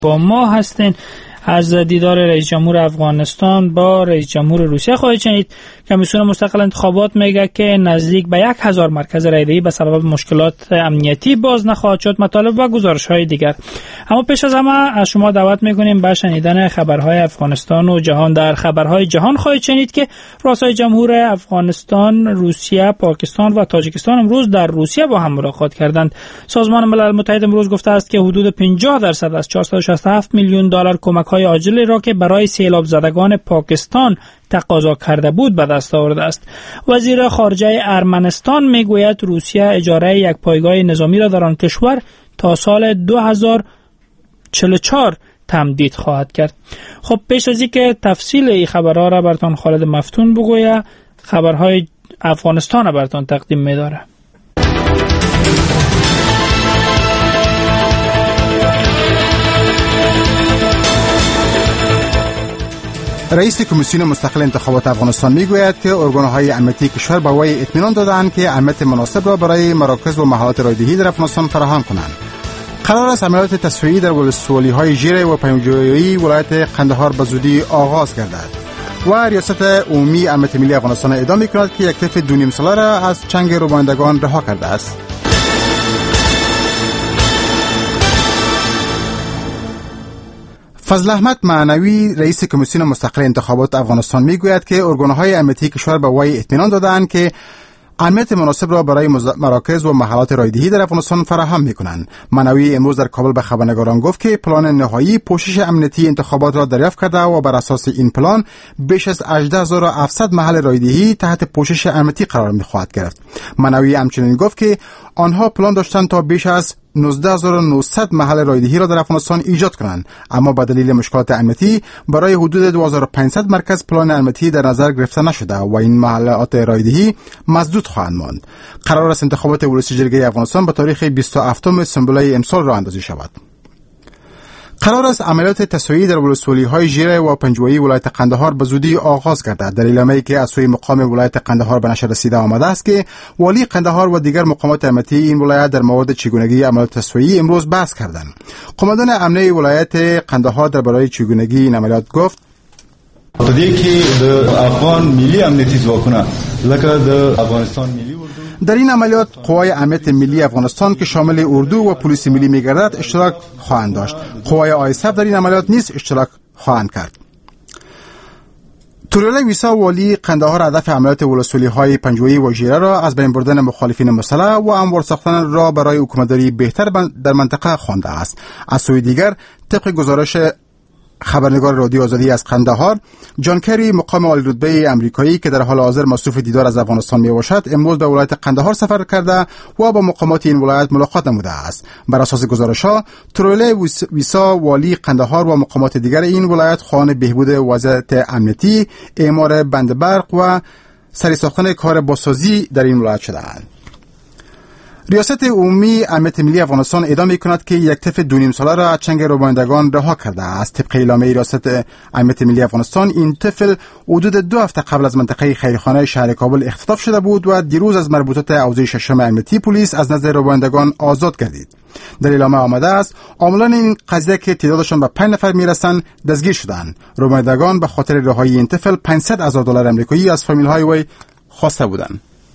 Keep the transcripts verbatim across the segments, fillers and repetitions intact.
با ما هستین. از دیدار رئیس جمهور افغانستان با رئیس جمهور روسیه خواهید شنید. کمیسیون مستقل انتخابات میگه که نزدیک به یک هزار مرکز رایدهی به سبب مشکلات امنیتی باز نخواهد شد. مطالب و گزارش‌های دیگر. اما پیش از همه از شما دعوت می‌کنیم به شنیدن خبرهای افغانستان و جهان. در خبرهای جهان خواهید شنید که رؤسای جمهور افغانستان، روسیه، پاکستان و تاجیکستان امروز در روسیه با هم ملاقات کردند. سازمان ملل متحد امروز گفته است که حدود پنجاه درصد از چهارصد و شصت و هفت میلیون دلار کمک‌های عاجلی را که برای سیلاب زدگان پاکستان تقاضا کرده بود به دست آورده است. وزیر خارجه ارمنستان میگوید روسیه اجاره یک پایگاه نظامی را در آن کشور تا سال دو هزار و چهل و چهار تمدید خواهد کرد. خب پیش از اینکه تفصیل این خبرها را براتون خالد مفتون بگوید، خبرهای افغانستان را براتون تقدیم می‌داره. رئیس کمیسیون مستقل انتخابات افغانستان میگوید که ارگان‌های امنیتی کشور به وی اطمینان دادند که امنیت مناسب را برای مراکز و محلات رایدهی در افغانستان فراهم کنند. قرار است عملیات تصفیه‌ای در ولسوالی‌های ژیره و پنجویی ولایت قندهار به زودی آغاز گردد و ریاست عمومی امنیت ملی افغانستان ادعا می‌کند که یک طیف دو نیم ساله را از چنگ روبایندگان رها کرده است. فضل احمد معنوی رئیس کمیسیون مستقل انتخابات افغانستان میگوید که ارگان‌های امنیتی کشور به وی اطمینان دادند که امنیت مناسب را برای مراکز و محلات رایدهی در افغانستان فراهم می‌کنند. معنوی امروز در کابل به خبرنگاران گفت که پلان نهایی پوشش امنیتی انتخابات را دریافت کرده و بر اساس این پلان بیش از هجده هزار و هفتصد محل رایدهی تحت پوشش امنیتی قرار می‌خواهد گرفت. معنوی همچنین گفت که آنها پلان داشتند تا بیش از نوزده هزار و نهصد محل رایدهی را در افغانستان ایجاد کنند، اما به دلیل مشکلات امنیتی برای حدود دو هزار و پانصد مرکز پلان امنیتی در نظر گرفته نشده و این محلات رایدهی مسدود خواهند ماند. قرار است انتخابات ولسی جرگه افغانستان به تاریخ بیست و هفتم سپتامبر امسال راه اندازی شود. قرار است عملیات تصفیه‌ای در ولسوالی‌های ژیره و پنجویی ولایت قندهار به زودی آغاز گردد. در اعلامیه‌ای که از سوی مقام ولایت قندهار به نشر رسیده آمده است که والی قندهار و دیگر مقامات امنیتی این ولایت در مورد چگونگی عملیات تصفیه‌ای امروز بحث کردند. قماندان امنیتی ولایت قندهار درباره چگونگی این عملیات گفت: تدې کې د افغان ملي امنیتي ځواکونه لکه د افغانستان ملي در این عملیات قوای امنیت ملی افغانستان که شامل اردو و پلیس ملی می‌گردد اشتراک خواهند داشت. قوای آی اس اف در این عملیات نیز اشتراک خواهند کرد. توریالا ویسا والی قندهار هدف عملیات ولسوالی‌های پنجویی و ژیره را از بین بردن مخالفین مسلح و هموار ساختن را برای حکومتداری بهتر در منطقه خوانده است. از سوی دیگر طبق گزارش خبرنگار رادیو آزادی از قندهار، جان کری مقام عالی رتبه امریکایی که در حال حاضر مصروف دیدار از افغانستان می باشد امروز به ولایت قندهار سفر کرده و با مقامات این ولایت ملاقات نموده است. بر اساس گزارش‌ها توریالا ویسا والی قندهار و مقامات دیگر این ولایت خواهان بهبود وضعیت امنیتی، اعمار بند برق و سری ساختن کار بازسازی در این ولایت شده‌اند. ریاست عمومی امنیت ملی افغانستان ادعا می‌کند که یک طیف دو نیم ساله را از چنگ روبایندگان رها کرده است. طبق اعلامیه ریاست امنیت ملی افغانستان این طفل حدود دو هفته قبل از منطقه خیرخانه شهر کابل اختطاف شده بود و دیروز از مربوطات حوزه ششم امنیتی پلیس از نظر روبایندگان آزاد گردید. در اعلامیه آمده است عاملان این قضیه که تعدادشان به پنج نفر میرسند دستگیر شدند. روبایندگان به خاطر رهایی این طفل پانصد هزار دلار آمریکایی از فامیل‌های وی خواسته بودند.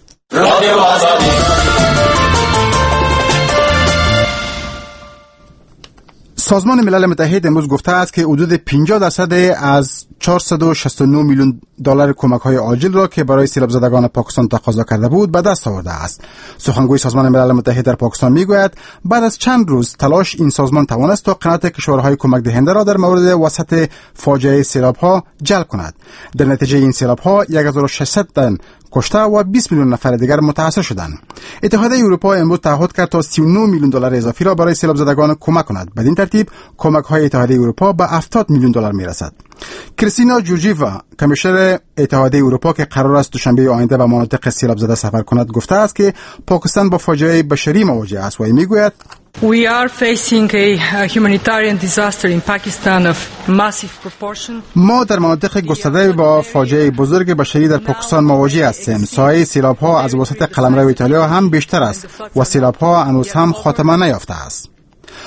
سازمان ملل متحد امروز گفته است که حدود پنجاه درصد از چهارصد و شصت و نه میلیون دلار کمک‌های عاجل را که برای سیلاب زدگان پاکستان تقاضا کرده بود به دست آورده است. سخنگوی سازمان ملل متحد در پاکستان میگوید بعد از چند روز تلاش این سازمان توانست تا قناعت کشورهای کمک دهنده را در مورد وسط فاجعه سیلاب‌ها جلب کند. در نتیجه این سیلاب‌ها یک هزار و ششصد تن کشته و بیست میلیون نفر دیگر متاثر شدند. اتحادیه اروپا امروز تعهد کرد تا سی و نه میلیون دلار اضافی را برای سیلاب زدگان کمک کند. بدین ترتیب کمک‌های اتحادیه اروپا به هفتاد میلیون دلار میرسد. کریستینا جورجیوا کمیشنر اتحادیه اروپا که قرار است دوشنبه آینده به مناطق سیلاب زده سفر کند گفته است که پاکستان با فاجعه بشری مواجه است و میگوید We are facing a humanitarian disaster in Pakistan of massive proportion. ما در مناطق گسترده با فاجعه بزرگ بشری در پاکستان مواجه هستیم. سایه سیلاب‌ها از وسط قلمرو ایتالیا هم بیشتر است و سیلاب‌ها هنوز هم خاتمه نیافته است.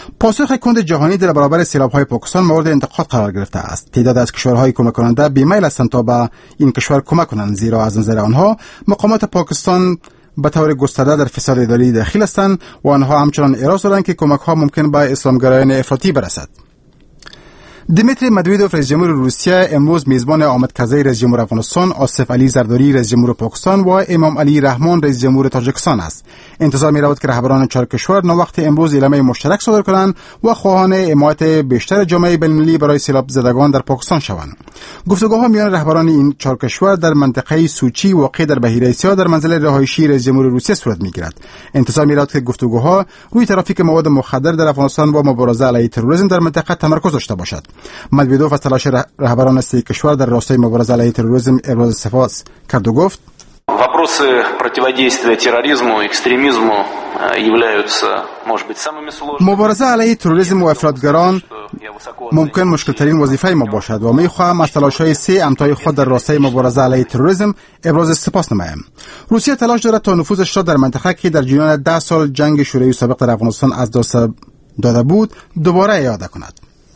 پاسخ کند جهانی در برابر سیلاب‌های پاکستان مورد انتقاد قرار گرفته است. تعداد از کشورهای کمک کننده بی‌میل هستند تا به این کشور کمک کنند، زیرا از نظر آنها مقامات پاکستان به طور گسترده در فساد اداری دخیل هستند و آنها همچنان اعتراض دارند که کمک‌ها ممکن به اسلامگرایان افراطی برسد. دیمیتری مدویدوف رئیس جمهور روسیه امروز میزبان آمد کرده رئیس جمهور افغانستان، آصف علی زرداری رئیس جمهور پاکستان و امام علی رحمان رئیس جمهور تاجیکستان است. انتظار می رود که رهبران چهار کشور نوقت امروز اعلامیه مشترک صادر کنند و خواهان حمایت بیشتر جامعه بین‌المللی برای سیلاب زدگان در پاکستان شوند. گفتگوها میان رهبران این چهار کشور در منطقه سوچی واقع در بحیره آسیا در منزل رهایشی رئیس جمهور روسیه صورت میگیرد. انتظار می رود که گفتگوها روی ترافیک مواد مخدر در افغانستان و مبارزه علیه تروریسم در منطقه تمرکز داشته باشد. مدویدوف از تلاش رهبران سه کشور در راستای مبارزه علیه تروریسم ابراز سپاس کرد و گفت: Вопросы противодействия терроризму и экстремизму являются, может быть, самыми сложными. مبارزه علیه تروریسم و افراطگران ممکن مشکل ترین وظیفه ما باشد و می خواهم از تلاش‌های سه همتای خود در راستای مبارزه علیه تروریسم ابراز سپاس نمایم. روسیه تلاش دارد تا نفوذش را در منطقه که در جریان ده سال جنگ شوروی سابق در افغانستان از دست داده بود دوباره اعاده کند.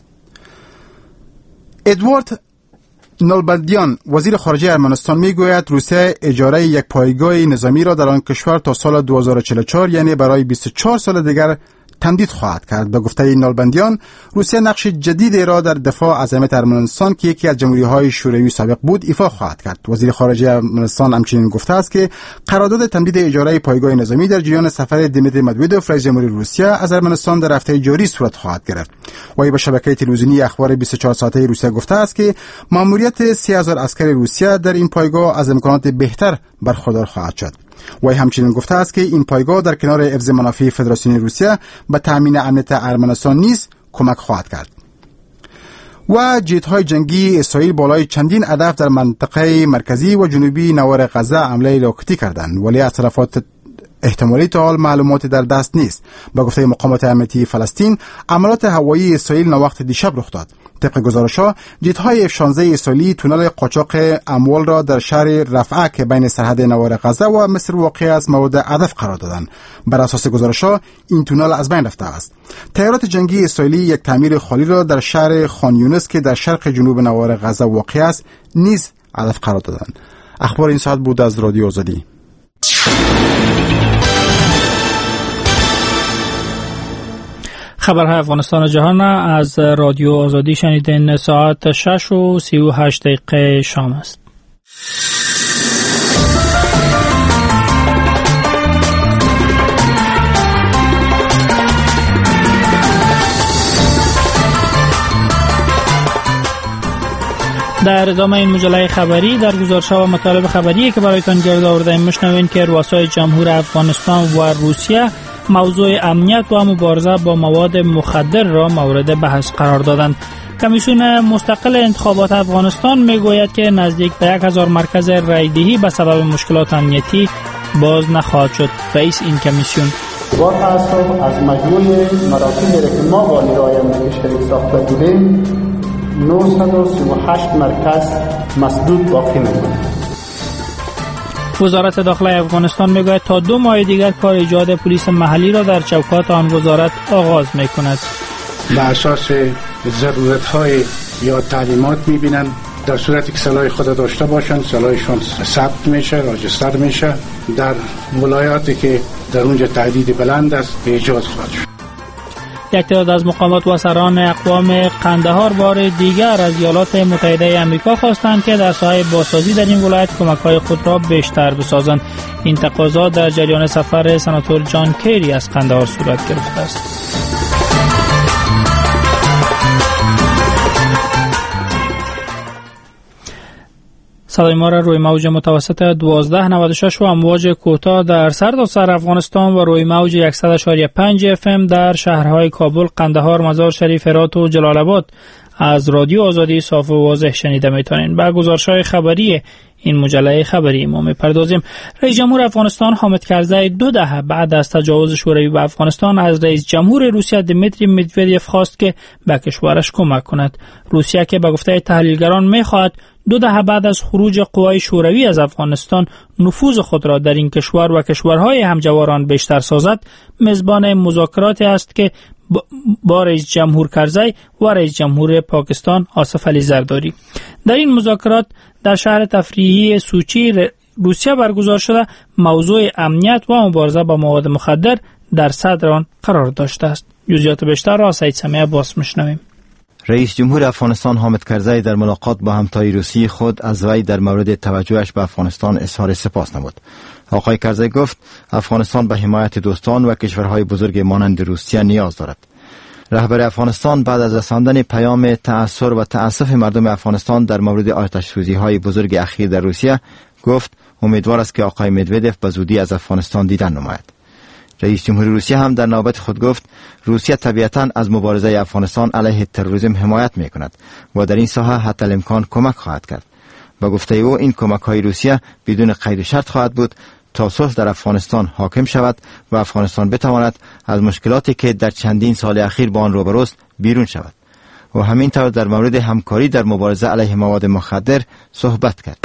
ادوارد نالبندیان وزیر خارجه ارمنستان میگوید روسیه اجاره یک پایگاه نظامی را در آن کشور تا سال دو هزار و چهل و چهار یعنی برای بیست و چهار سال دیگر تمدید خواهد کرد. به گفته نالبندیان روسیه نقش جدیدی را در دفاع از امنیت ارمنستان که یکی از جمهوری‌های شوروی سابق بود ایفا خواهد کرد. وزیر خارجه ارمنستان همچنین گفته است که قرارداد تمدید اجاره پایگاه نظامی در جریان سفر دیمیتری مدویدوف رئیس جمهور روسیه از ارمنستان در هفته جاری صورت خواهد گرفت. وی به شبکه تلویزیونی اخبار بیست و چهار ساعته روسیه گفته است که ماموریت سه هزار عسکر روسیه در این پایگاه از امکانات بهتر برخوردار خواهد شد. وی همچنین گفته است که این پایگاه در کنار حفظ منافع فدراسیون روسیه به تامین امنیت ارمنستان نیز کمک خواهد کرد. و جت‌های جنگی اسرائیل بالای چندین هدف در منطقه مرکزی و جنوبی نوار غزه حمله راکتی کردند، ولی از تلفات احتمالی تا حال معلوماتی در دست نیست. با گفته مقامات امنیتی فلسطین عملیات هوایی اسرائیل نوقت دیشب رخ داد. طبق گزارش‌ها جت‌های اف شانزده اسرائیلی تونل قاچاق اموال را در شهر رفح که بین سرحد نوار غزه و مصر واقع است مورد هدف قرار دادند. بر اساس گزارش‌ها این تونل از بین رفته است. تیارات جنگی اسرائیلی یک تعمیر خالی را در شهر خان یونس که در شرق جنوب نوار غزه واقع است نیز هدف قرار دادند. اخبار این ساعت بود از رادیو آزادی. خبرهای افغانستان و جهان از رادیو آزادی شنیدین. ساعت شش و سی و هشت دقیقه شام است. در ادامه این مجله خبری در گزارش‌ها و مطالب خبری که برایتان گرد آورده‌ایم می‌شنوید که رؤسای جمهور افغانستان و روسیه موضوع امنیت و مبارزه با مواد مخدر را مورد بحث قرار دادند. کمیسیون مستقل انتخابات افغانستان میگوید که نزدیک به یک هزار مرکز رایدهی به سبب مشکلات امنیتی باز نخواهد شد. رئیس این کمیسیون با تأسف از مجموع مراکزی که ما با نیروهای امنیتی شریک ساخته بودیم نهصد و سی و هشت مرکز مسدود باقی می‌ماند. وزارت داخلی افغانستان میگوید تا دو ماه دیگر کار ایجاد پلیس محلی را در چوکات آن وزارت آغاز میکند. به اساس ضرورت‌های یا تعلیمات می‌بینند در صورتی که سلاح خود داشته باشند سلاحشون ثبت میشه، راجستر میشه. در ولایاتی که در اونجا تعدید بلند است ایجاد خواهد شد. یک تعداد از مقامات و سران اقوام قندهار بار دیگر از ایالات متحده آمریکا خواستند که در ساحه بازسازی در این ولایت کمک‌های خود را بیشتر بسازند. این تقاضا در جریان سفر سناتور جان کری از قندهار صورت گرفته است. صدای ما را روی موج متوسط دوازده نود و شش و امواج کوتاه در سرتاسر افغانستان و روی موج صد و پنج اف ام در شهرهای کابل، قندهار، مزار شریف، هرات و جلال آباد از رادیو آزادی صاف و واضح شنیده میتونین. با گزارش‌های خبری این مجله خبری ما میپردازیم. رئیس جمهور افغانستان حامد کرزی دو دهه بعد از تجاوز شوروی به افغانستان از رئیس جمهور روسیه دیمیتری مدودیف خواست که به کشورش کمک کند. روسیه که به گفته تحلیلگران میخواهد دو دهه بعد از خروج قوای شوروی از افغانستان نفوذ خود را در این کشور و کشورهای همجوار آن بیشتر سازد، میزبان مذاکراتی است که با رئیس جمهور کرزی و رئیس جمهور پاکستان آصف علی زرداری. در این مذاکرات در شهر تفریحی سوچی روسیه برگزار شده موضوع امنیت و مبارزه با مواد مخدر در صدر آن قرار داشته است. جزئیات بیشتر را سعید سمیع عباس میشنویم. رئیس جمهور افغانستان حامد کرزی در ملاقات با همتای روسی خود از وی در مورد توجهش به افغانستان اظهار سپاس نمود. آقای کرزی گفت افغانستان به حمایت دوستان و کشورهای بزرگ مانند روسیه نیاز دارد. رهبر افغانستان بعد از رساندن پیام تأثیر و تأسف مردم افغانستان در مورد آتش‌سوزی‌های بزرگ اخیر در روسیه گفت امیدوار است که آقای مدودف به زودی از افغانستان دیدن نماید. رئیس جمهور روسیه هم در نوبت خود گفت روسیه طبیعتاً از مبارزه افغانستان علیه تروریسم حمایت می‌کند و در این ساحه حتی الامکان کمک خواهد کرد. با گفته او این کمک‌های روسیه بدون قید شرط خواهد بود تا صلح در افغانستان حاکم شود و افغانستان بتواند از مشکلاتی که در چندین سال اخیر با آن روبروست بیرون شود. و همینطور در مورد همکاری در مبارزه علیه مواد مخدر صحبت کرد.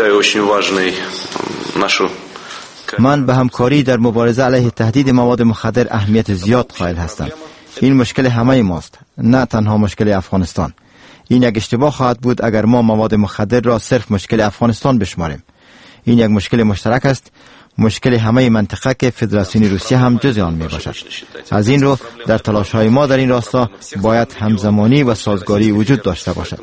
من به همکاری در مبارزه علیه تهدید مواد مخدر اهمیت زیاد قائل هستم. این مشکل همه ماست، نه تنها مشکل افغانستان. این یک اشتباه خواهد بود اگر ما مواد مخدر را صرف مشکل افغانستان بشماریم. این یک مشکل مشترک است، مشکل همه منطقه که فدراسیون روسیه هم جزء آن می باشد. از این رو در تلاش‌های ما در این راستا باید همزمانی و سازگاری وجود داشته باشد.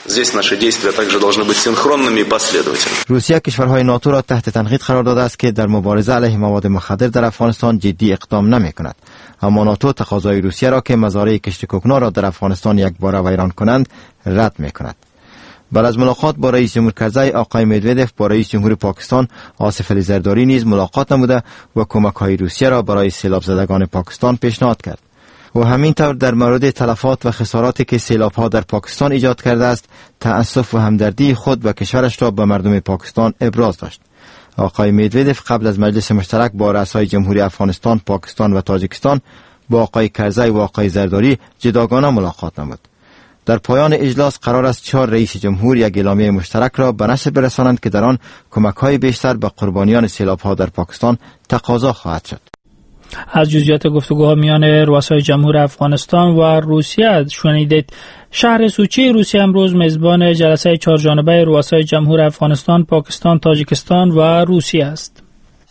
روسیه کشورهای ناتو را تحت تنقید قرار داده است که در مبارزه علیه مواد مخدر در افغانستان جدی اقدام نمی کند. اما ناتو تقاضای روسیه را که مزارع کشت کوکنار را در افغانستان یک باره ویران کنند رد می کند. بعد از ملاقات با رئیس جمهور کرزی، آقای مدودف با رئیس جمهور پاکستان آصف علی زرداری نیز ملاقات نموده و کمک‌های روسیه را برای سیلاب زدگان پاکستان پیشنهاد کرد. و همینطور در مورد تلفات و خساراتی که سیلاب‌ها در پاکستان ایجاد کرده است، تأسف و همدردی خود و کشورش را به مردم پاکستان ابراز داشت. آقای مدودف قبل از مجلس مشترک با رؤسای جمهوری افغانستان، پاکستان و تاجیکستان با آقای کرزی و آقای زرداری جداگانه ملاقات نمود. در پایان اجلاس قرار است چهار رئیس جمهور یک اعلامیه مشترک را به نشر برسانند که در آن کمک‌های بیشتر به قربانیان سیلاب‌ها در پاکستان تقاضا خواهد شد. از جزئیات گفتگوها میان رؤسای جمهور افغانستان و روسیه شنیدید. شهر سوچی روسیه امروز میزبان جلسه چهار جانبه رؤسای جمهور افغانستان، پاکستان، تاجیکستان و روسیه است.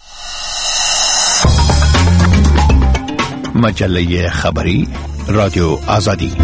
مجله خبری رادیو آزادی.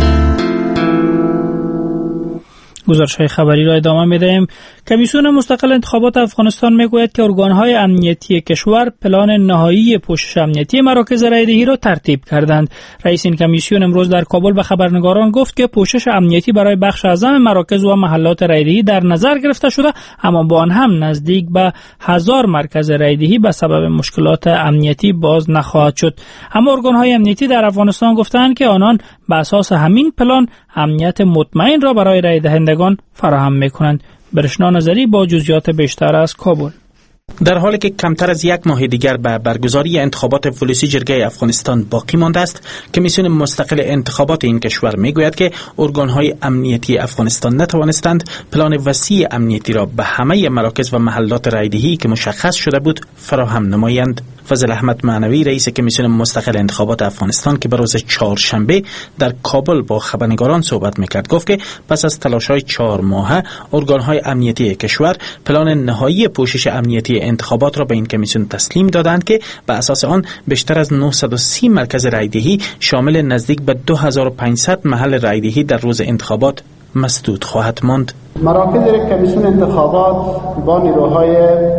گزارش‌های خبری را ادامه می‌دهیم. کمیسیون مستقل انتخابات افغانستان میگوید که ارگان‌های امنیتی کشور پلان نهایی پوشش امنیتی مراکز رایدهی را ترتیب کردند. رئیس این کمیسیون امروز در کابل به خبرنگاران گفت که پوشش امنیتی برای بخش اعظم مراکز و محلات رایدهی در نظر گرفته شده، اما با آن هم نزدیک به هزار مرکز رایدهی به سبب مشکلات امنیتی باز نخواهد شد. اما ارگان‌های امنیتی در افغانستان گفتند که آنان به اساس همین پلان امنیت مطمئن را برای رای دهندگان فراهم می‌کنند. برشنا نظری با جزئیات بیشتر از کابل. در حالی که کمتر از یک ماه دیگر به برگزاری انتخابات ولسی جرگه افغانستان باقی مانده است، کمیسیون مستقل انتخابات این کشور میگوید که ارگان‌های امنیتی افغانستان نتوانستند پلان وسیع امنیتی را به همه مراکز و محلات رایدهی که مشخص شده بود فراهم نمایند. فضل احمد معنوی رئیس کمیسیون مستقل انتخابات افغانستان که به روز چهارشنبه در کابل با خبرنگاران صحبت میکرد گفت که پس از تلاش‌های چهار ماهه ارگان‌های امنیتی کشور پلان نهایی پوشش امنیتی انتخابات را به این کمیسیون تسلیم دادند که به اساس آن بیشتر از نهصد و سی مرکز رایدهی شامل نزدیک به دو هزار و پانصد محل رایدهی در روز انتخابات مسدود خواهد ماند. مراکز کمیسیون انتخابات با نیروهای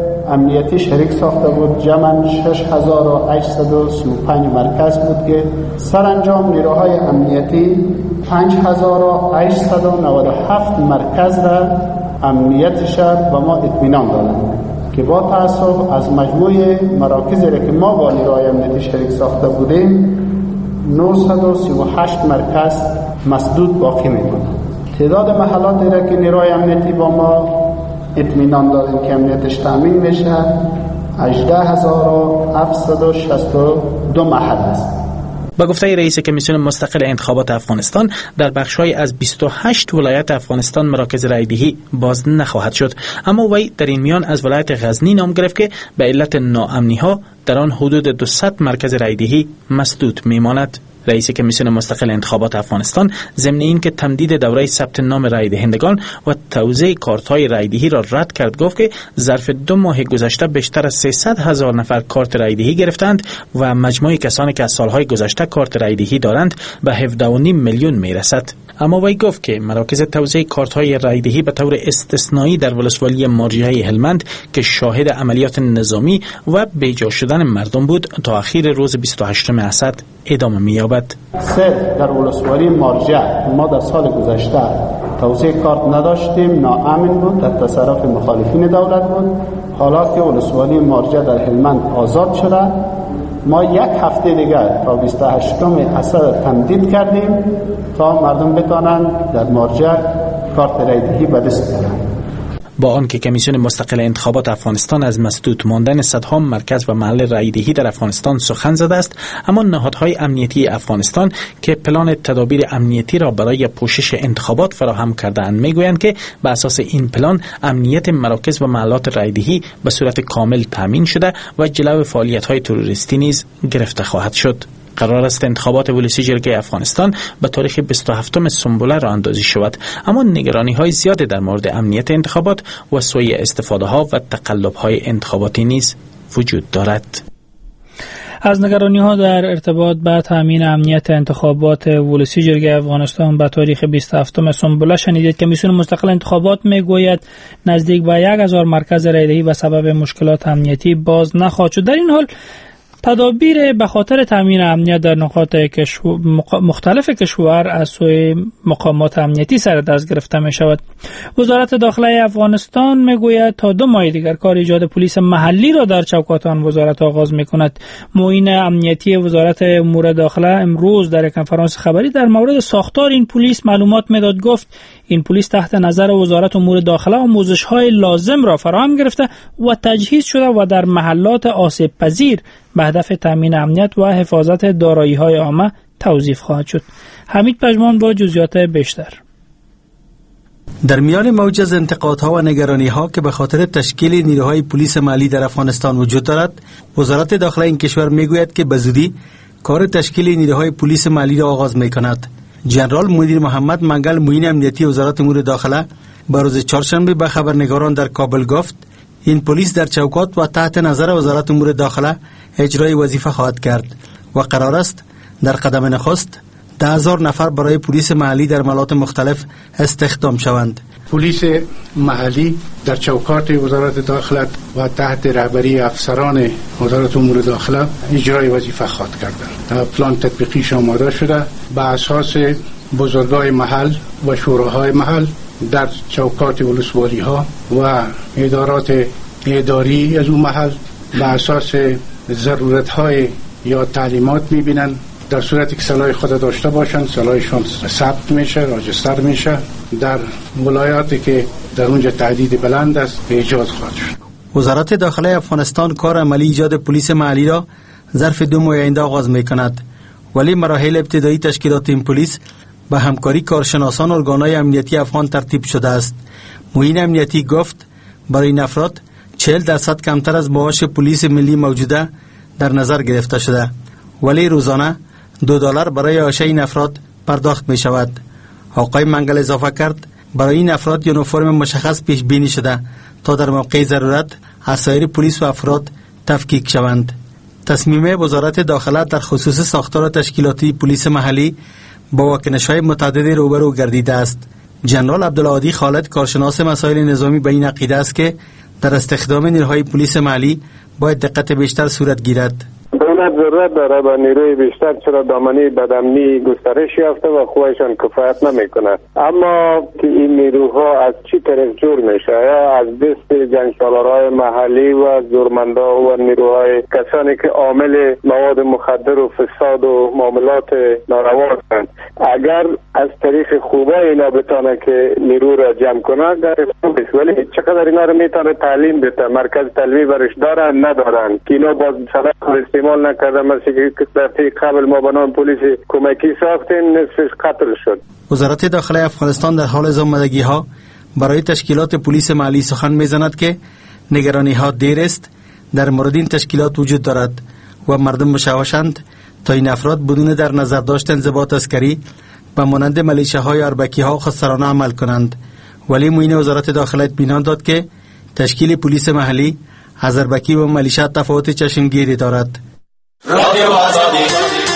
امنیتی شریک ساخته بود. جمعاً شش هزار و هشتصد و سی و پنج مرکز بود که سرانجام نیروهای امنیتی پنج هزار و هشتصد و نود و هفت مرکز را امنیتش به ما اطمینان دادند که با تأسف از مجموع مراکزی که ما با نیروهای امنیتی شریک ساخته بودیم نهصد و سی و هشت مرکز مسدود باقی می‌ماند. تعداد محلات را که نیروهای امنیتی با ما اطمینان دادن که امنیتش تامین میشه هجده هزار و هفتصد و شصت و دو محل است. با گفته رئیس کمیسیون مستقل انتخابات افغانستان در بخش‌های از بیست و هشت ولایت افغانستان مراکز رایدهی باز نخواهد شد، اما وی در این میان از ولایت غزنی نام گرفت که به علت ناامنی‌ها در آن حدود دویست مرکز رایدهی مسدود میماند. رئیس کمیسیون مستقل انتخابات افغانستان ضمن اینکه تمدید دوره ثبت نام رای دهندگان و توزیع کارت‌های رایدهی را رد کرد، گفت که ظرف دو ماه گذشته بیشتر از سیصد هزار نفر کارت رایدهی گرفتند و مجموع کسانی که از سالهای گذشته کارت رایدهی دارند به هفده و نیم میلیون میرسد. اما وی گفت که مراکز توزیع کارت‌های رایدهی به طور استثنایی در ولسوالی مارجه هلمند که شاهد عملیات نظامی و بیجا شدن مردم بود تا اخیر روز بیست و هشتم اسد ادامه می‌یابد. سه در ولسوالی مارجه ما در سال گذشته توزیع کارت نداشتیم، ناامن بود، در تصرف مخالفین دولت بود. حالا که ولسوالی مارجه در هلمند آزاد شده، ما یک هفته دیگر تا بیست و هشتم اسد تمدید کردیم تا مردم بتوانند در مارجه کارت رایدهی به دست بیارند. با آنکه کمیسیون مستقل انتخابات افغانستان از مسدود ماندن صدها مرکز و محل رایدهی در افغانستان سخن زده است، اما نهادهای امنیتی افغانستان که پلان تدابیر امنیتی را برای پوشش انتخابات فراهم کرده‌اند میگویند که بر اساس این پلان امنیت مراکز و محلات رایدهی به صورت کامل تامین شده و جلو فعالیت‌های تروریستی نیز گرفته خواهد شد. قرار است انتخابات ولسی جرگه افغانستان به تاریخ بیست و هفتم سنبله راه اندازی شود، اما نگرانی های زیاده در مورد امنیت انتخابات و سوء استفاده ها و تقلب های انتخاباتی نیز وجود دارد. از نگرانی ها در ارتباط با تامین امنیت انتخابات ولسی جرگه افغانستان به تاریخ بیست و هفتم سنبله شنیدید که کمیسیون مستقل انتخابات میگوید نزدیک به یک هزار مرکز رایدهی به سبب مشکلات امنیتی باز نخواهد شد. در این حال تدابیر به خاطر تامین امنیت در نقاط مختلف کشور از سوی مقامات امنیتی سر دست گرفته می شود. وزارت داخله افغانستان می گوید تا دو ماه دیگر کار ایجاد پلیس محلی را در چوکات آن وزارت آغاز می کند. معین امنیتی وزارت امور داخله امروز در یک کنفرانس خبری در مورد ساختار این پلیس معلومات می داد. گفت این پلیس تحت نظر وزارت امور داخله آموزش‌های لازم را فراهم گرفته و تجهیز شده و در محلات آسیب پذیر به هدف تامین امنیت و حفاظت دارایی‌های عامه توظیف خواهد شد. حمید پژمان با جزئیات بیشتر. در میان موج از انتقادها و نگرانی‌ها که به خاطر تشکیل نیروهای پلیس محلی در افغانستان وجود دارد، وزارت داخله این کشور میگوید که به زودی کار تشکیل نیروهای پلیس محلی را آغاز می‌کند. جنرال مدیر محمد منگل معین امنیتی وزارت امور داخله به روز چهارشنبه به خبرنگاران در کابل گفت این پلیس در چوکات و تحت نظر وزارت امور داخله اجرای وظیفه خواهد کرد و قرار است در قدم نخست ده هزار نفر برای پلیس محلی در محلات مختلف استخدام شوند. پلیس محلی در چوکات وزارت داخله و تحت رهبری افسران وزارت امور داخله اجرای وظیفه خواهد کردند. پلان تطبیقیش آماده شده به اساس بزرگای محل و شوراهای محل در چوکات ولسوالی ها و ادارات اداری از اون محل به اساس ضرورت های یا تعلیمات میبینن. در صورتی که سلاح خود داشته باشند سلاحشون ثبت میشه، راجستر میشه. در ولایاتی که در اونجا تعدید بلند است ایجاد خواهد شد. وزارت داخله افغانستان کار عملی ایجاد پلیس محلی را ظرف دو ماه آینده آغاز میکند، ولی مراحل ابتدایی تشکیلات این پلیس به همکاری کارشناسان ارگانهای امنیتی افغان ترتیب شده است. معین امنیتی گفت برای این افراد چهل درصد کمتر از معاش پلیس ملی موجوده در نظر گرفته شده، ولی روزانه دو دلار برای عاش این افراد پرداخت می شود. آقای منگل اضافه کرد برای این افراد یونیفرم مشخص پیش بینی شده تا در موقع ضرورت از سایر پلیس و افراد تفکیک شوند. تصمیم وزارت داخله در خصوص ساختار تشکیلاتی پلیس محلی با واکنش‌های متعدد روبرو گردیده است. جنرال عبدالعادی خالد کارشناس مسائل نظامی به این عقیده است که در استخدام نیروهای پلیس محلی باید دقت بیشتر صورت گیرد. دولت ضرورت داره به نیروی بیشتر، چرا دامنه بدامنی گسترش یافته و خودشان کفایت نمیکنه. اما که این نیروها از چی طرف جور میشه؟ یا از دست جنگسالارهای محلی و زورمندا و نیروهای کسانی که عامل مواد مخدر و فساد و معاملات ناروا هستند. اگر از طریق خوبه اینا بتونه که نیرو را جمع کنه در خوبه، ولی چقدر اینا رو میتونه تعلیم بده؟ مرکز تعلیمی برش دارن ندارن که اینا باز صلاح استعمال نکرده. مثل که در قبل ما به نام پلیس کمکی ساختیم نصفش قتل شد. وزارت داخله افغانستان در حال زامدگی ها برای تشکیلات پلیس محلی سخن میزند که نگرانی ها دیر است در مورد این تشکیلات وجود دارد و مردم مشوشند تا این افراد بدون در نظر داشت انضباط عسکری به مانند ملیشه‌های اربکی ها خسرانه عمل کنند. ولی معین وزارت داخله اطمینان داد که تشکیل پلیس محلی از اربکی و ملیشه تفاوت چشمگیری دارد. رادیو آزادی.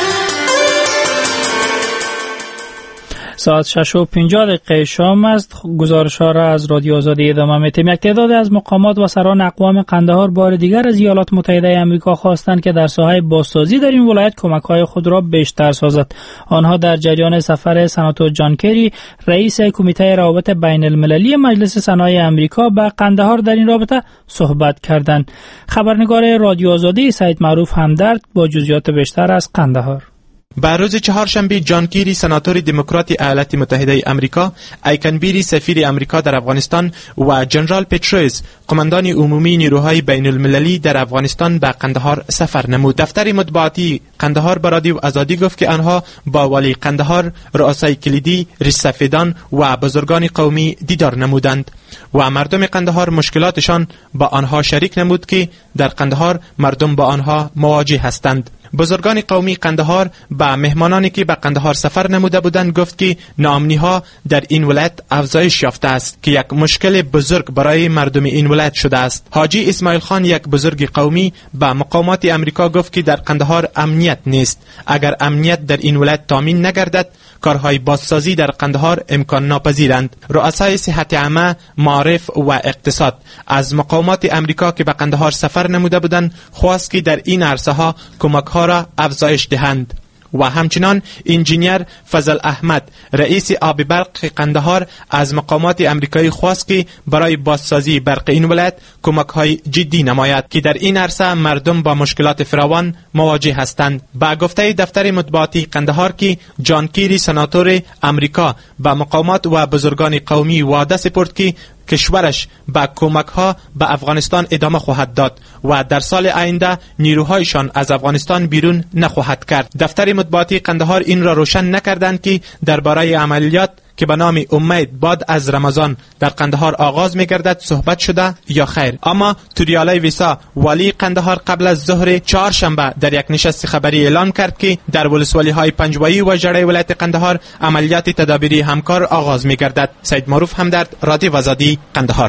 ساعت شش و پنجاه دقیقه شام است. گزارش ها را از رادیو آزادی ادامه می‌دهیم. یک تعداد از مقامات و سران اقوام قندهار بار دیگر از ایالات متحده آمریکا خواستند که در ساحه بازسازی در این ولایت کمک‌های خود را بیشتر سازد. آنها در جریان سفر سناتور جان کری رئیس کمیته روابط بین المللی مجلس سنای آمریکا به قندهار در این رابطه صحبت کردند. خبرنگار رادیو آزادی سید معروف همدرد با جزئیات بیشتر از قندهار. بر روز چهارشنبه جان کیری سناتور دموکرات ایالات متحده امریکا، ایکن بیری سفیر امریکا در افغانستان و جنرال پتروس قماندان عمومی نیروهای بین المللی در افغانستان به قندهار سفر نمود. دفتر مطبوعاتی قندهار به رادیو آزادی گفت که آنها با والی قندهار، رؤسای کلیدی، رئیس سفیدان و بزرگان قومی دیدار نمودند و مردم قندهار مشکلاتشان با آنها شریک نمود که در قندهار مردم با آنها مواجه هستند. بزرگان قومی قندهار به مهمانانی که به قندهار سفر نموده بودند گفت که ناامنی ها در این ولایت افزایش یافته است که یک مشکل بزرگ برای مردم این ولایت شده است. حاجی اسماعیل خان، یک بزرگ قومی، به مقامات امریکا گفت که در قندهار امنیت نیست. اگر امنیت در این ولایت تامین نگردد کارهای بازسازی در قندهار امکان ناپذیرند. رؤسای صحت عامه، معارف و اقتصاد از مقامات امریکا که به قندهار سفر نموده بودند خواست که در این عرصه ها کمک ها را افزایش دهند. و همچنان انجینیر فضل احمد، رئیس آب برق قندهار، از مقامات امریکایی خواست که برای بازسازی برق این ولایت کمک‌های جدی نماید که در این عرصه مردم با مشکلات فراوان مواجه هستند. با گفته دفتر مطبوعاتی قندهار که جان کیری سناتور امریکا به مقامات و بزرگان قومی وعده سپرد که کشورش با کمک ها به افغانستان ادامه خواهد داد و در سال آینده نیروهایشان از افغانستان بیرون نخواهد کرد. دفتر مطبوعاتی قندهار این را روشن نکردند که درباره عملیات که به نام امید بعد از رمضان در قندهار آغاز می‌گردد صحبت شده یا خیر. اما توریالای ویسا، والی قندهار، قبل از ظهر چهارشنبه در یک نشست خبری اعلام کرد که در ولسوالی‌های پنجوایی و ژړی ولایت قندهار عملیات تدابیری همکار آغاز می‌گردد. سید معروف همدرد، رادیو آزادی، قندهار.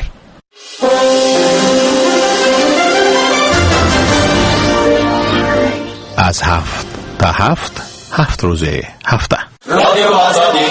از هفت تا هفت، هفت روز هفته. رادیو آزادی.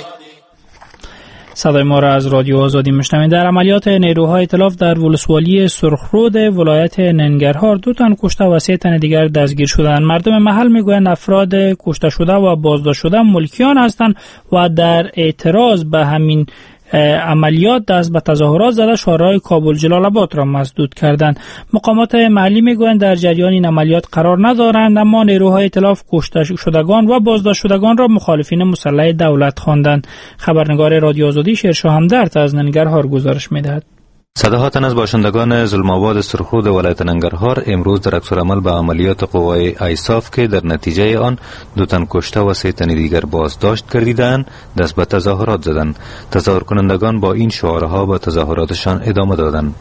صدای ما را از رادیو آزادی میشنوید. در عملیات نیروهای ائتلاف در ولسوالی سرخرود ولایت ننگرهار دو تن کشته و سه تن دیگر دستگیر شدند. مردم محل میگویند افراد کشته شده و بازداشت شده ملکیان هستند و در اعتراض به همین عملیات دست به تظاهرات زده شهرهای کابل جلال آباد را مسدود کردند. مقامات محلی میگویند در جریان این عملیات قرار ندارند، اما نیروهای ائتلاف کشته شدگان و بازداشت شدگان را مخالفین مسلح دولت خواندند. خبرنگار رادیو آزادی شیرشاه همدرد از ننگرهار گزارش میدهد. صداها تن از باشندگان ظلم‌آباد سرخرود ولایت ننگرهار امروز در عکس‌العمل به عملیات قوای ایساف که در نتیجه آن دو تن کشته و سه تن دیگر بازداشت گردیدند دست به تظاهرات زدند. تظاهر کنندگان با این شعارها به تظاهراتشان ادامه دادند.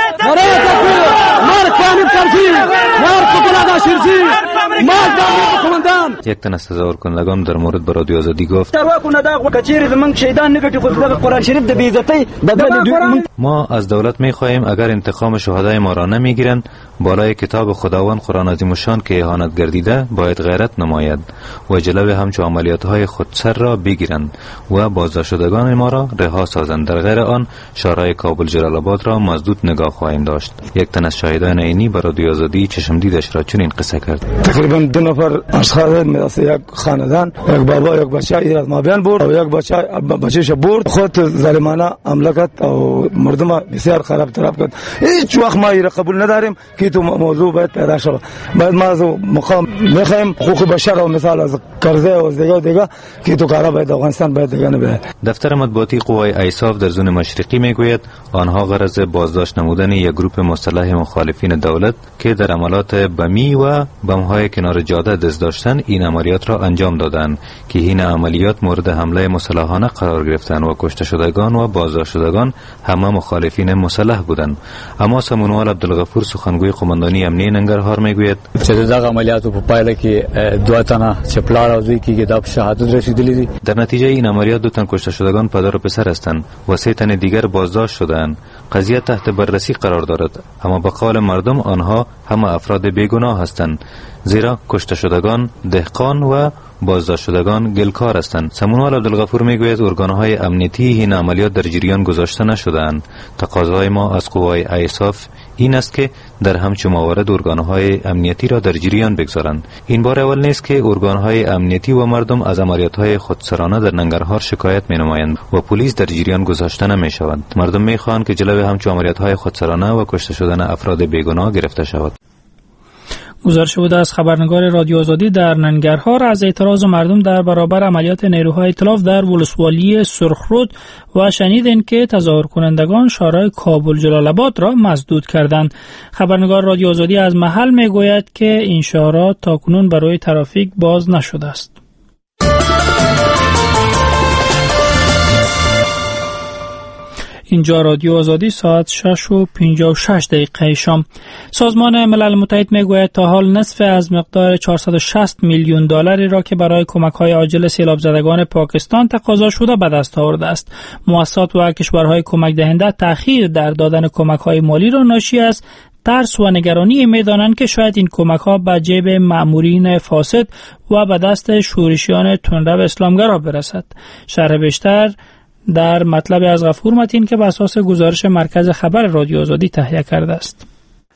یک تن از تظاهر کنندگان در مورد به رادیو آزادی گفت ما از دولت می خواهیم اگر انتقام شهدای ما را نمی گیرند بالای کتاب خداوند قرآن عظیم الشان که اهانت گردیده باید غیرت نماید و جلوی همچو عملیات های خودسر را بگیرند و بازداشت شدگان ما را رها سازند. در غیر آن شهرهای کابل جلال آباد را مسدود نگاه خواهیم داشت. یک تن از شاهدان عینی به رادیو آزادی چشم دیدش را چنین قصه کرد. تقریبا دو نفر اشخاص مثل یک خاندان، یک بابا یک بچه ایراد مابین بود و یک بچه بچه‌ش برد، خود ظالمانه حمله کرد و مردم بسیار خراب طرف کرد. هیچ وقت ما را قبول نداریم که تو موضوع باید پیدا شود. باید ما از مقام میخوایم حقوق بشر و مثال از کرزه و دیگه دیگه که تو کارا باید افغانستان باید دیگه نبه. دفتر مطبوعاتی قوای ایساف در زون مشرقی میگوید آنها غرض بازداشت نمودن یک گروه مسلح مخالفین دولت که در عملیات بمی و بم‌های کنار جاده دست داشتن این عملیات را انجام دادند که این عملیات مورد حمله مسلحانه قرار گرفتند و کشته شدگان و بازداشت شدگان همه مخالفین مسلح بودند. اما سمونوال عبدالغفور سخنگوی قماندانی امنیه ننگرهار میگوید چې دغه عملیاتو په پایله کې دوه تنه چې پلار او زوی کې د شهادت رسیدلی دي. در نتیجه این عملیات دو تن کشته شدگان پدر و پسر هستند و سه تن دیگر بازداشت شدند. قضیه تحت بررسی قرار دارد، اما به قول مردم آنها همه افراد بیگناه هستند، زیرا کشته شدگان دهقان و بازداشت شدگان گلکار هستند. سمونوال عبدالغفور میگوید ارگانهای امنیتی این عملیات در جریان گذاشته نشده‌اند. تقاضای ما از قوای ایساف این است که در همچون موارد ارگانهای امنیتی را در جریان بگذارند. این بار اول نیست که ارگانهای امنیتی و مردم از عملیات‌های خودسرانه در ننگرهار شکایت می‌نمایند و پلیس در جریان گذاشته نمی‌شود. مردم می‌خواهند که جلوی همچون عملیات‌های خودسرانه و کشته شدن افراد بیگناه گرفته شود. گزارش بوده از خبرنگار رادیو آزادی در ننگرهار از اعتراض مردم در برابر عملیات نیروهای ائتلاف در ولسوالی سرخرود و شنیدین که تظاهر کنندگان شارع کابل جلال آباد را مسدود کردند. خبرنگار رادیو آزادی از محل میگوید که این شارع تاکنون برای ترافیک باز نشده است. اینجا رادیو آزادی ساعت شش و پنجاه و شش دقیقه شام. سازمان ملل متحد میگوید تا حال نصف از مقدار چهارصد و شصت میلیون دلاری را که برای کمک‌های عاجل سیلاب زدگان پاکستان تقاضا شده به دست آورده است. مؤسسات و کشورهای کمک دهنده تأخیر در دادن کمک‌های مالی را ناشی از ترس و نگرانی می‌دانند که شاید این کمک‌ها به جیب مأمورین فاسد و به دست شورشیان تندرو اسلامگرا برسد. شرح بیشتر در مطلب از غفور متین که بر اساس گزارش مرکز خبر رادیو آزادی تهیه کرده است.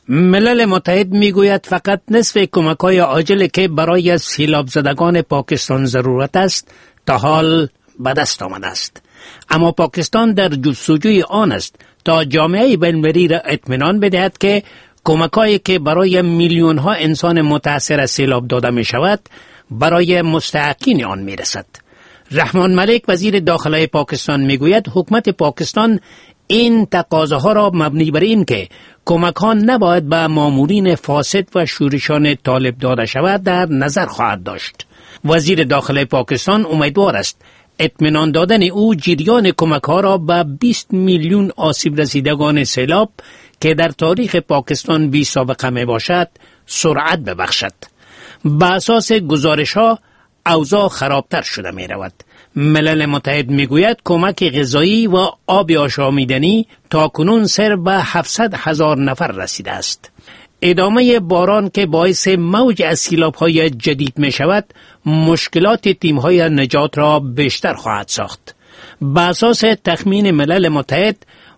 ملل متحد میگوید فقط نصف کمک‌های عاجل که برای سیلاب زدگان پاکستان ضرورت است تا حال به دست آمده است. اما پاکستان در جستجوی آن است تا جامعه بین‌المللی را اطمینان بدهد که کمک‌هایی که برای میلیون‌ها انسان متاثر از سیلاب داده می‌شود برای مستحقین آن می‌رسد. رحمان ملک وزیر داخله پاکستان میگوید حکومت پاکستان این تقاضاها را مبنی بر این که کمک ها نباید به مامورین فاسد و شورشان طالب داده شود در نظر خواهد داشت. وزیر داخله پاکستان امیدوار است اطمینان دادن او جریان کمک ها را به بیست میلیون آسیب رسیدگان سیلاب که در تاریخ پاکستان بی سابقه می باشد سرعت ببخشد. به اساس گزارش ها اوضاع خرابتر شده می رود. ملل متحد می گوید کمک غذایی و آب آشامیدنی تا کنون سر به هفتصد هزار نفر رسیده است. ادامه باران که باعث موج از سیلاب‌های جدید می شود مشکلات تیم‌های نجات را بیشتر خواهد ساخت. به اساس تخمین ملل متحد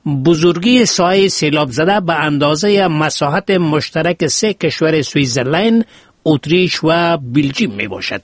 بزرگی ساحه سیلاب زده به اندازه مساحت مشترک سه کشور سوئیسرلند، اتریش و بلژیم می باشد.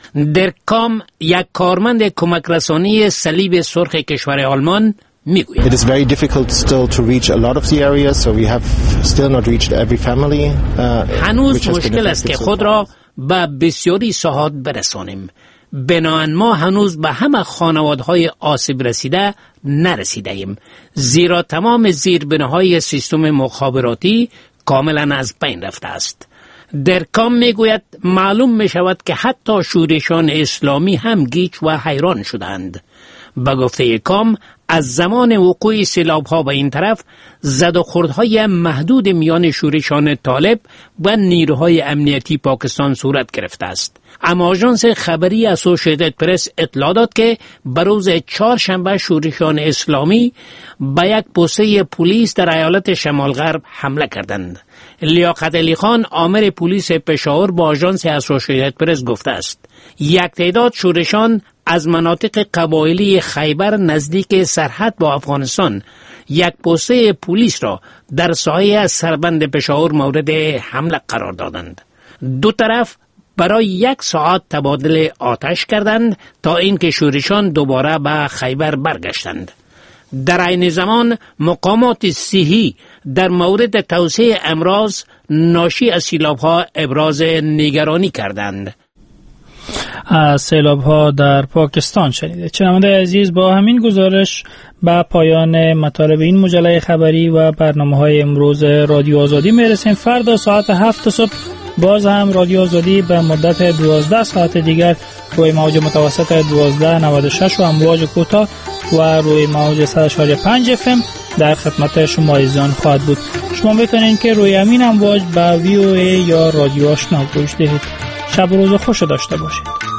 در کام یک کارمند کمک رسانی صلیب سرخ کشور آلمان میگوید It is very difficult still to reach a lot of the areas, so we have still not reached every family. Uh, هنوز مشکل است که خود را به بسیاری ساحات برسانیم. بنابراین ما هنوز به همه خانوادهای آسیب رسیده نرسیده ایم، زیرا تمام زیربناهای سیستم مخابراتی کاملا از بین رفته است. در کام میگوید معلوم می شود که حتی شورشان اسلامی هم گیج و حیران شدند. به گفته کام از زمان وقوع سیلاب ها به این طرف زد و خوردهای محدود میان شورشان طالب و نیروهای امنیتی پاکستان صورت گرفته است. اما آژانس خبری اسوسییتد پرس اطلاع داد که بر روز چهارشنبه شورشان اسلامی به یک پسته پلیس در ایالت شمال غرب حمله کردند. لیاقت علی خان آمر پلیس پشاور با آژانس اسوسییتد پرس گفته است یک تعداد شورشان از مناطق قبایلی خیبر نزدیک سرحد با افغانستان یک پسته پلیس را در ساحه سربند پشاور مورد حمله قرار دادند. دو طرف برای یک ساعت تبادل آتش کردند تا اینکه شورشان دوباره به خیبر برگشتند. در این زمان مقامات صحی در مورد توسعه امراض ناشی از سیلاب‌ها ابراز نگرانی کردند. از سیلاب‌ها در پاکستان شنیده. شنونده عزیز، با همین گزارش به پایان مطالب این مجله خبری و برنامه‌های امروز رادیو آزادی میرسیم. فردا ساعت هفت صبح باز هم رادیو آزادی به مدت دوازده ساعت دیگر روی موج متوسط دوازده نود و شش و امواج کوتاه و روی موج صد و چهار و پنج اف ام در خدمت شما عزیزان خواهد بود. شما میتونید که روی همین امواج به وی او ای یا رادیو آشنا گوش دهید. شب و روز خوش داشته باشید.